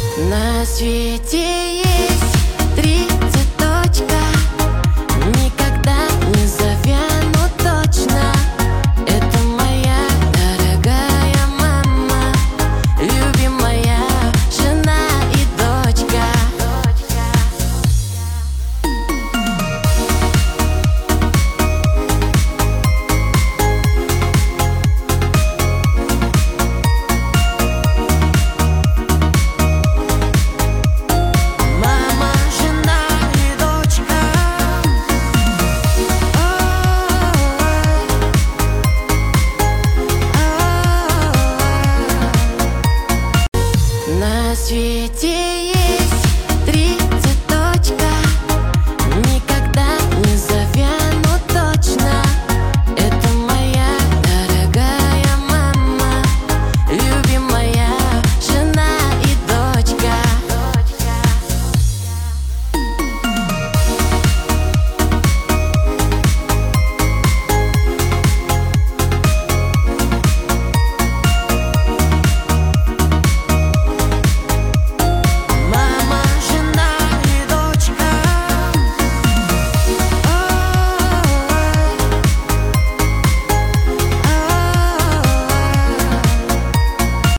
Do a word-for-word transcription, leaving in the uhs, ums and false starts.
На свете есть три цветочка, никогда не завянут точно. Это моя дорогая мама, любимая жена и дочка. Мама, жена и дочка. На свете есть